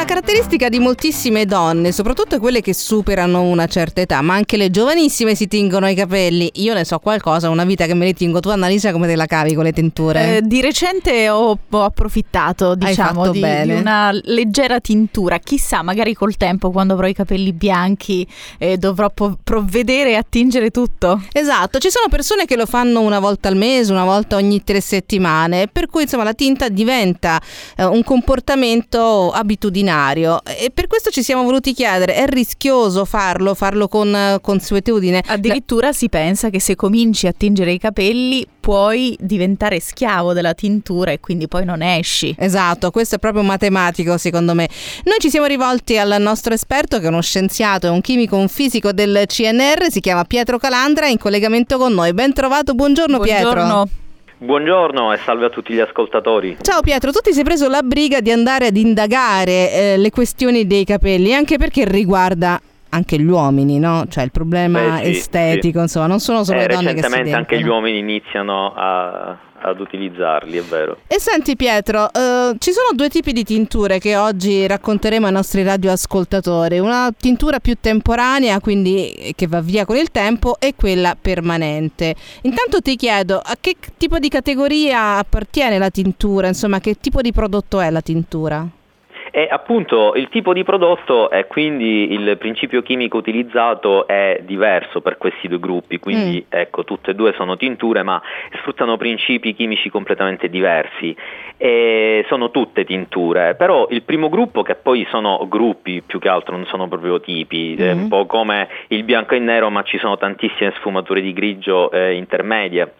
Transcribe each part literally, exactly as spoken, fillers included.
caratteristica di moltissime donne, soprattutto quelle che superano una certa età, ma anche le giovanissime si tingono i capelli. Io ne so qualcosa, una vita che me li tingo. Tu, Annalisa, come te la cavi con le tinture? Eh, di recente ho, ho approfittato, diciamo, di, di una leggera tintura. Chissà, magari col tempo, quando avrò i capelli bianchi, eh, dovrò po- provvedere a tingere tutto. Esatto, ci sono persone che lo fanno una volta al mese, una volta ogni tre settimane, per cui insomma la tinta diventa eh, un comportamento abitudinario, e per questo ci siamo voluti chiedere: è rischioso farlo, farlo con uh, consuetudine? Addirittura la... si pensa che se cominci a tingere i capelli puoi diventare schiavo della tintura e quindi poi non esci. Esatto, questo è proprio matematico secondo me. Noi ci siamo rivolti al nostro esperto, che è uno scienziato, è un chimico, un fisico del C N R, si chiama Pietro Calandra, è in collegamento con noi. Ben trovato, buongiorno, buongiorno. Pietro. Buongiorno e salve a tutti gli ascoltatori. Ciao Pietro, tu ti sei preso la briga di andare ad indagare eh, le questioni dei capelli, anche perché riguarda anche gli uomini, no? Cioè il problema Beh, sì, estetico, sì. Insomma, non sono solo eh, le donne che si recentemente anche dedicano. gli uomini iniziano a, ad utilizzarli, è vero. E senti Pietro, eh, ci sono due tipi di tinture che oggi racconteremo ai nostri radioascoltatori: una tintura più temporanea, quindi che va via con il tempo, e quella permanente. Intanto ti chiedo, a che tipo di categoria appartiene la tintura? Insomma, che tipo di prodotto è la tintura? E appunto il tipo di prodotto e quindi il principio chimico utilizzato è diverso per questi due gruppi, quindi mm. ecco, tutte e due sono tinture ma sfruttano principi chimici completamente diversi, e sono tutte tinture. Però il primo gruppo, che poi sono gruppi più che altro, non sono proprio tipi, mm. è un po' come il bianco e il nero, ma ci sono tantissime sfumature di grigio eh, intermedie.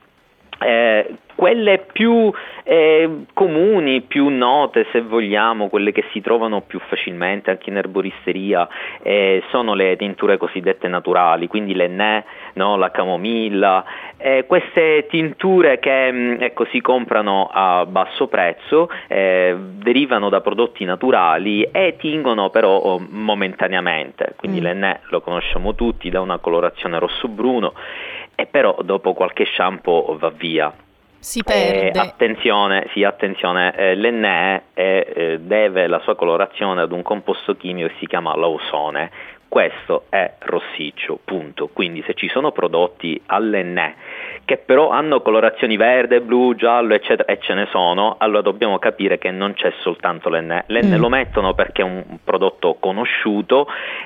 Eh, quelle più eh, comuni, più note se vogliamo, quelle che si trovano più facilmente anche in erboristeria, eh, sono le tinture cosiddette naturali, quindi l'ennè, no, la camomilla, eh, queste tinture che mh, ecco, si comprano a basso prezzo, eh, derivano da prodotti naturali e tingono però oh, momentaneamente, quindi mm. l'ennè lo conosciamo tutti, dà una colorazione rosso-bruno, e però dopo qualche shampoo va via. Si perde. Eh, attenzione, sì, attenzione, eh, l'ennè eh, eh, deve la sua colorazione ad un composto chimico che si chiama l'ausone. Questo è rossiccio, punto. Quindi se ci sono prodotti all'ennè che però hanno colorazioni verde, blu, giallo, eccetera, e ce ne sono, allora dobbiamo capire che non c'è soltanto l'ennè. L'ennè mm. lo mettono perché è un prodotto conosciuto,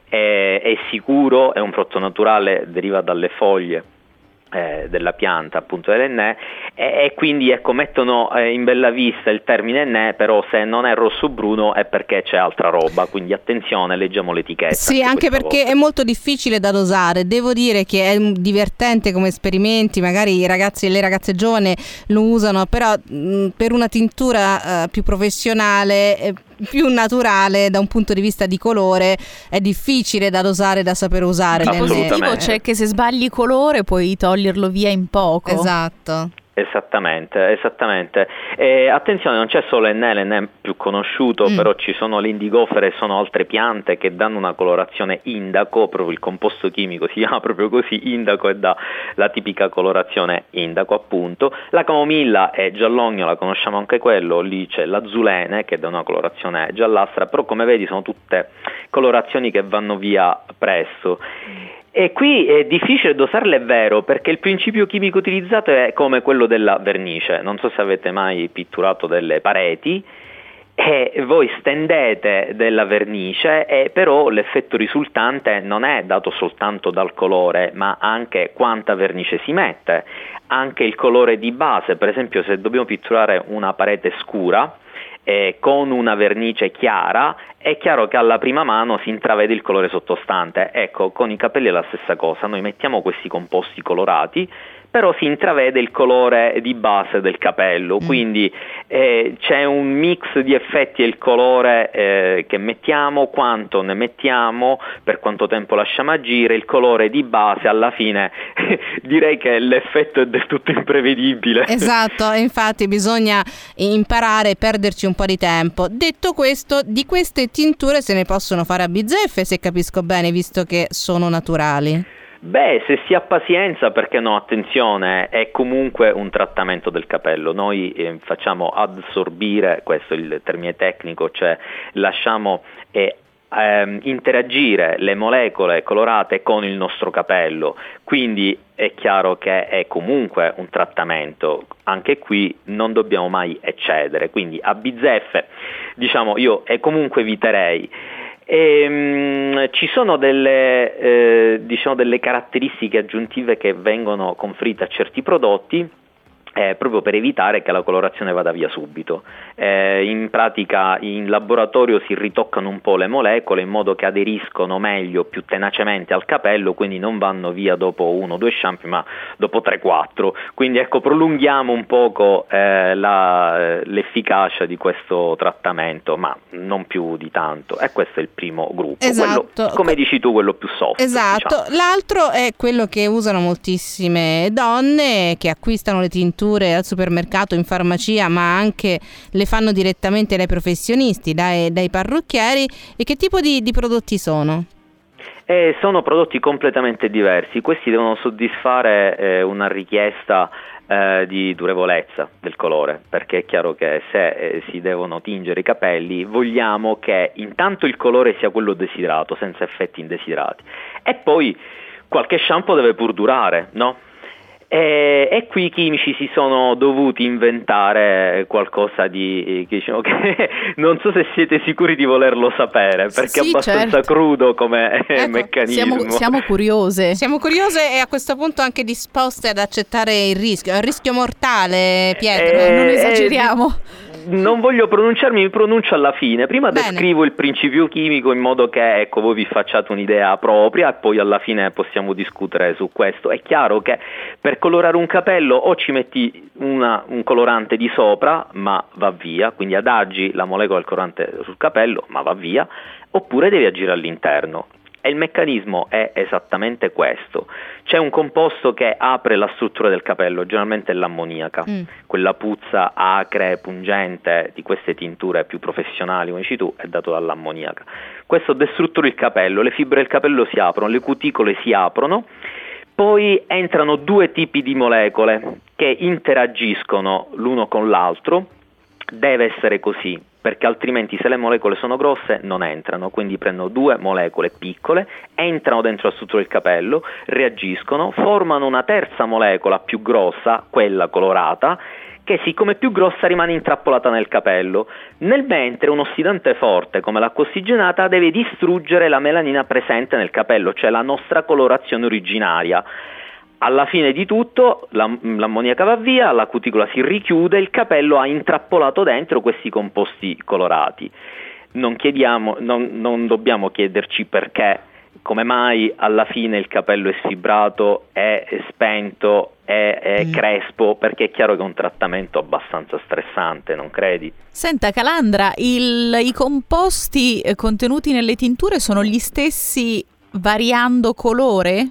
è, è sicuro, è un prodotto naturale, deriva dalle foglie Eh, della pianta, appunto dell'ennè, e, e quindi ecco, mettono eh, in bella vista il termine ennè, però se non è rosso-bruno è perché c'è altra roba, quindi attenzione, leggiamo l'etichetta. Sì, anche perché volta. È molto difficile da dosare. Devo dire che è divertente come esperimenti, magari i ragazzi e le ragazze giovani lo usano, però mh, per una tintura uh, più professionale, eh, più naturale da un punto di vista di colore, è difficile da dosare, da saper usare. Il positivo c'è che se sbagli colore puoi toglierlo via in poco. Esatto. Esattamente, esattamente. E attenzione, non c'è solo l'ennè, l'ennè è più conosciuto, mm. però ci sono le indigofere, sono altre piante che danno una colorazione indaco, proprio il composto chimico si chiama proprio così, indaco, e dà la tipica colorazione indaco, appunto. La camomilla è giallogno, la conosciamo anche quello, lì c'è l'azzulene che dà una colorazione giallastra, però come vedi sono tutte colorazioni che vanno via presto. E qui è difficile dosarle, è vero, perché il principio chimico utilizzato è come quello della vernice. Non so se avete mai pitturato delle pareti e voi stendete della vernice, e però l'effetto risultante non è dato soltanto dal colore, ma anche quanta vernice si mette, anche il colore di base. Per esempio, se dobbiamo pitturare una parete scura Eh, con una vernice chiara, è chiaro che alla prima mano si intravede il colore sottostante. Ecco, con i capelli è la stessa cosa, noi mettiamo questi composti colorati, però si intravede il colore di base del capello, mm. quindi eh, c'è un mix di effetti e il colore eh, che mettiamo, quanto ne mettiamo, per quanto tempo lasciamo agire, il colore di base, alla fine direi che l'effetto è del tutto imprevedibile. Esatto, infatti bisogna imparare, perderci un po' di tempo. Detto questo, di queste tinture se ne possono fare a bizzeffe, se capisco bene, visto che sono naturali. Beh, se si ha pazienza, perché no, attenzione, è comunque un trattamento del capello. Noi eh, facciamo adsorbire, questo è il termine tecnico, cioè lasciamo eh, ehm, interagire le molecole colorate con il nostro capello, quindi è chiaro che è comunque un trattamento. Anche qui non dobbiamo mai eccedere, quindi a bizzeffe, diciamo, io e comunque eviterei. E, mh, ci sono delle, eh, diciamo delle caratteristiche aggiuntive che vengono conferite a certi prodotti eh, proprio per evitare che la colorazione vada via subito. Eh, in pratica in laboratorio si ritoccano un po' le molecole in modo che aderiscono meglio, più tenacemente al capello, quindi non vanno via dopo uno o due shampoo ma dopo tre quattro, quindi ecco, prolunghiamo un poco eh, la, l'efficacia di questo trattamento, ma non più di tanto, e questo è il primo gruppo, esatto. Quello, come dici tu, quello più soft. Esatto, diciamo. L'altro è quello che usano moltissime donne che acquistano le tinture al supermercato, in farmacia, ma anche le fanno direttamente dai professionisti, dai, dai parrucchieri. E che tipo di, di prodotti sono? Eh, sono prodotti completamente diversi. Questi devono soddisfare eh, una richiesta eh, di durevolezza del colore, perché è chiaro che se eh, si devono tingere i capelli vogliamo che intanto il colore sia quello desiderato, senza effetti indesiderati, e poi qualche shampoo deve pur durare, no? E, e qui i chimici si sono dovuti inventare qualcosa di, che, diciamo, che non so se siete sicuri di volerlo sapere, perché sì, è abbastanza certo. crudo come ecco, meccanismo. Siamo, siamo curiose. Siamo curiose e a questo punto anche disposte ad accettare il rischio. È un rischio mortale, Pietro, eh, non esageriamo. Eh, non voglio pronunciarmi, mi pronuncio alla fine. Prima Bene. descrivo il principio chimico in modo che ecco, voi vi facciate un'idea propria e poi alla fine possiamo discutere su questo. È chiaro che per colorare un capello o ci metti una, un colorante di sopra, ma va via, quindi adagi la molecola del colorante sul capello, ma va via, oppure devi agire all'interno. E il meccanismo è esattamente questo. C'è un composto che apre la struttura del capello, generalmente è l'ammoniaca, mm. quella puzza acre, pungente di queste tinture più professionali, come dici tu, è dato dall'ammoniaca. Questo destruttura il capello, le fibre del capello si aprono, le cuticole si aprono, poi entrano due tipi di molecole che interagiscono l'uno con l'altro. Deve essere così, perché altrimenti se le molecole sono grosse non entrano, quindi prendono due molecole piccole, entrano dentro la struttura del capello, reagiscono, formano una terza molecola più grossa, quella colorata, che siccome è più grossa rimane intrappolata nel capello, nel mentre un ossidante forte come l'acqua ossigenata deve distruggere la melanina presente nel capello, cioè la nostra colorazione originaria. Alla fine di tutto l'ammoniaca va via, la cuticola si richiude, il capello ha intrappolato dentro questi composti colorati. Non chiediamo, non, non dobbiamo chiederci perché, come mai alla fine il capello è sfibrato, è spento, è, è mm. crespo, perché è chiaro che è un trattamento abbastanza stressante, non credi? Senta Calandra, il, i composti contenuti nelle tinture sono gli stessi variando colore?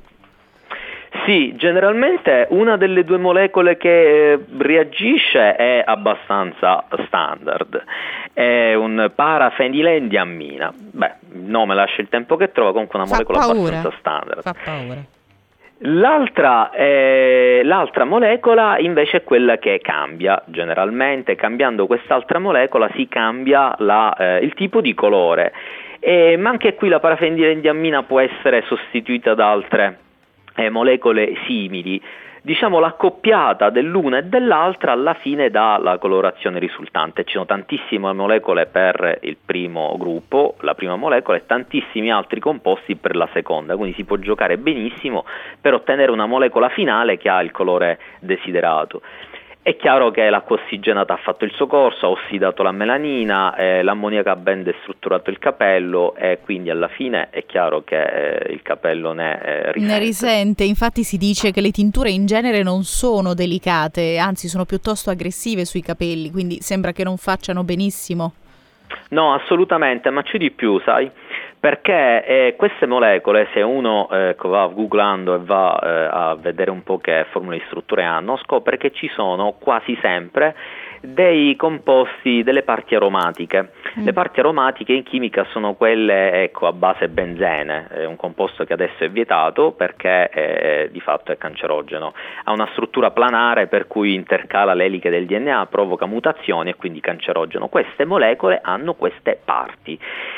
Sì, generalmente una delle due molecole che reagisce è abbastanza standard, è un parafenilendiammina. Beh, il nome lascia il tempo che trova, comunque una Fa molecola paura. abbastanza standard. Fa paura. L'altra, eh, l'altra molecola invece è quella che cambia, generalmente cambiando quest'altra molecola si cambia la, eh, il tipo di colore, eh, ma anche qui la parafenilendiammina può essere sostituita da altre Eh, molecole simili. Diciamo l'accoppiata dell'una e dell'altra alla fine dà la colorazione risultante. Ci sono tantissime molecole per il primo gruppo, la prima molecola, e tantissimi altri composti per la seconda, quindi si può giocare benissimo per ottenere una molecola finale che ha il colore desiderato. È chiaro che l'acqua ossigenata ha fatto il suo corso, ha ossidato la melanina, eh, l'ammoniaca ha ben destrutturato il capello e quindi alla fine è chiaro che eh, il capello ne eh, risente. Ne risente, infatti si dice che le tinture in genere non sono delicate, anzi sono piuttosto aggressive sui capelli, quindi sembra che non facciano benissimo. No, assolutamente, ma c'è di più, sai? Perché eh, queste molecole, se uno eh, va googlando e va eh, a vedere un po' che formule di strutture hanno, scopre che ci sono quasi sempre dei composti, delle parti aromatiche. Mm. Le parti aromatiche in chimica sono quelle, ecco, a base benzene, è un composto che adesso è vietato perché eh, di fatto è cancerogeno. Ha una struttura planare per cui intercala le eliche del D N A, provoca mutazioni e quindi cancerogeno. Queste molecole hanno queste parti.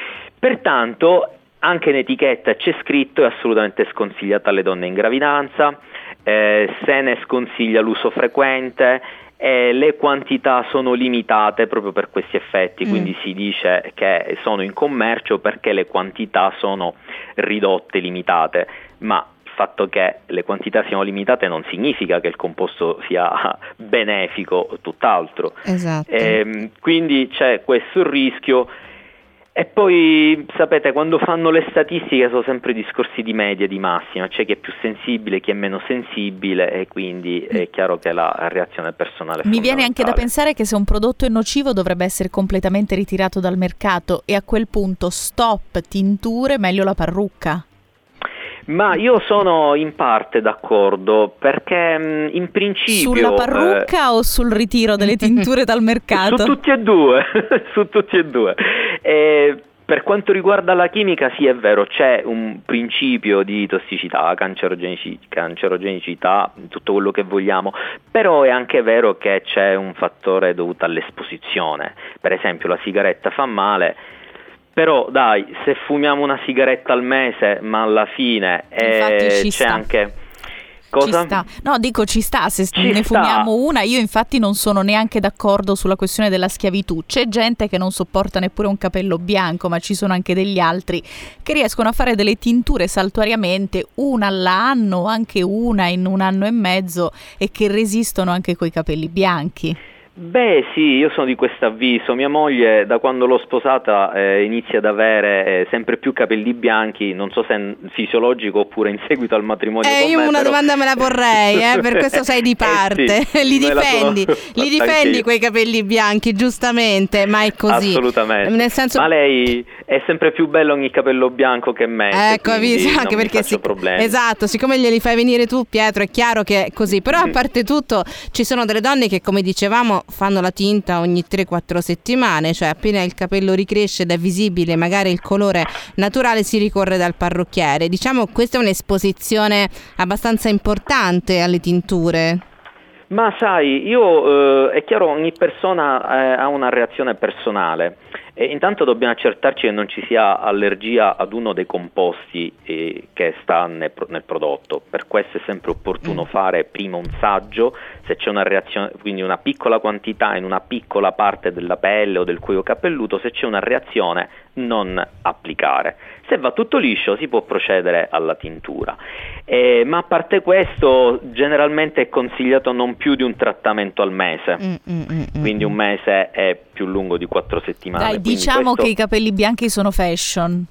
Pertanto anche in etichetta c'è scritto è assolutamente sconsigliata alle donne in gravidanza, eh, se ne sconsiglia l'uso frequente, eh, le quantità sono limitate proprio per questi effetti, mm. quindi si dice che sono in commercio perché le quantità sono ridotte, limitate, ma il fatto che le quantità siano limitate non significa che il composto sia benefico, tutt'altro. Esatto. Eh, quindi c'è questo rischio. E poi sapete, quando fanno le statistiche sono sempre discorsi di media, di massima, c'è chi è più sensibile, chi è meno sensibile e quindi è chiaro che la reazione personale è Mi viene anche da pensare che se un prodotto è nocivo dovrebbe essere completamente ritirato dal mercato e a quel punto stop tinture, meglio la parrucca. Ma io sono in parte d'accordo perché mh, in principio... Sulla parrucca eh, o sul ritiro delle tinture dal mercato? Su tutti e due, su tutti e due. E per quanto riguarda la chimica, sì, è vero, c'è un principio di tossicità, cancerogenici, cancerogenicità, tutto quello che vogliamo, però è anche vero che c'è un fattore dovuto all'esposizione. Per esempio la sigaretta fa male, però dai, se fumiamo una sigaretta al mese, ma alla fine eh, c'è sta. anche... Cosa? Ci sta. No, dico ci sta, se ci ne sta. fumiamo una, io infatti non sono neanche d'accordo sulla questione della schiavitù. C'è gente che non sopporta neppure un capello bianco, ma ci sono anche degli altri che riescono a fare delle tinture saltuariamente, una all'anno, anche una in un anno e mezzo, e che resistono anche coi capelli bianchi. Beh sì, io sono di questo avviso, mia moglie da quando l'ho sposata eh, inizia ad avere eh, sempre più capelli bianchi, non so se è fisiologico oppure in seguito al matrimonio eh, con io me, una però... domanda me la porrei, eh, per questo sei di parte, eh sì, li difendi, li difendi quei capelli bianchi, giustamente, ma è così. Assolutamente, nel senso... ma lei è sempre più bello ogni capello bianco che me, ecco, avviso, anche perché si... esatto, siccome glieli fai venire tu, Pietro, è chiaro che è così, però a parte tutto ci sono delle donne che, come dicevamo, fanno la tinta ogni tre quattro settimane, cioè appena il capello ricresce ed è visibile magari il colore naturale si ricorre dal parrucchiere. Diciamo questa è un'esposizione abbastanza importante alle tinture. Ma sai, io eh, è chiaro, ogni persona eh, ha una reazione personale. E intanto dobbiamo accertarci che non ci sia allergia ad uno dei composti eh, che sta nel, nel prodotto. Per questo è sempre opportuno fare prima un saggio, se c'è una reazione, quindi una piccola quantità in una piccola parte della pelle o del cuoio capelluto, se c'è una reazione non applicare. Se va tutto liscio si può procedere alla tintura. Eh, ma a parte questo, generalmente è consigliato non più di un trattamento al mese, mm, mm, mm, quindi un mese è più lungo di quattro settimane. Dai, diciamo questo... che i capelli bianchi sono fashion.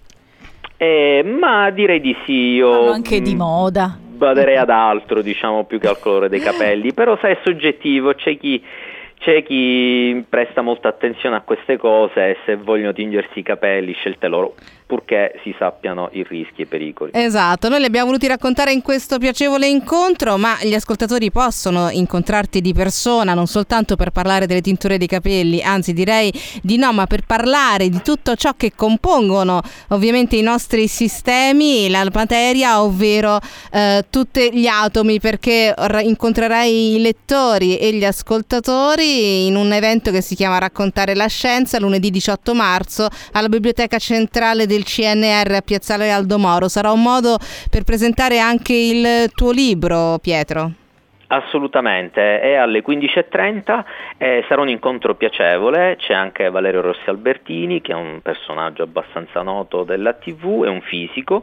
Eh, ma direi di sì, io fanno anche di moda. Baderei ad altro, diciamo, più che al colore dei capelli, però sai, è soggettivo, c'è chi c'è chi presta molta attenzione a queste cose e se vogliono tingersi i capelli, scelte loro, purché si sappiano i rischi e i pericoli. Esatto, noi li abbiamo voluti raccontare in questo piacevole incontro, ma gli ascoltatori possono incontrarti di persona, non soltanto per parlare delle tinture dei capelli, anzi direi di no, ma per parlare di tutto ciò che compongono ovviamente i nostri sistemi, la materia, ovvero eh, tutti gli atomi, perché incontrerai i lettori e gli ascoltatori in un evento che si chiama Raccontare la Scienza, lunedì diciotto marzo alla Biblioteca Centrale del C N R a Piazzale Aldo Moro. Sarà un modo per presentare anche il tuo libro, Pietro. Assolutamente, è alle quindici e trenta, eh, sarà un incontro piacevole, c'è anche Valerio Rossi Albertini che è un personaggio abbastanza noto della tivù, è un fisico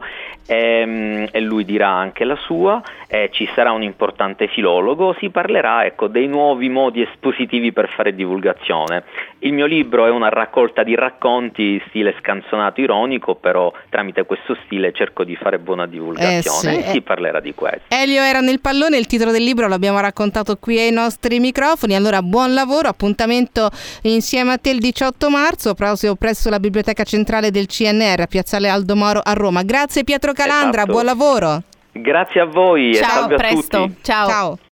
ehm, e lui dirà anche la sua, eh, ci sarà un importante filologo, si parlerà ecco, dei nuovi modi espositivi per fare divulgazione. Il mio libro è una raccolta di racconti stile scanzonato ironico, però tramite questo stile cerco di fare buona divulgazione eh sì, e si parlerà di questo. Elio era nel pallone, il titolo del libro l'abbiamo raccontato qui ai nostri microfoni, allora buon lavoro, appuntamento insieme a te il diciotto marzo proprio presso la Biblioteca Centrale del C N R a Piazzale Aldo Moro a Roma. Grazie Pietro Calandra, esatto. Buon lavoro. Grazie a voi ciao, e salve presto. a tutti. Ciao. Ciao.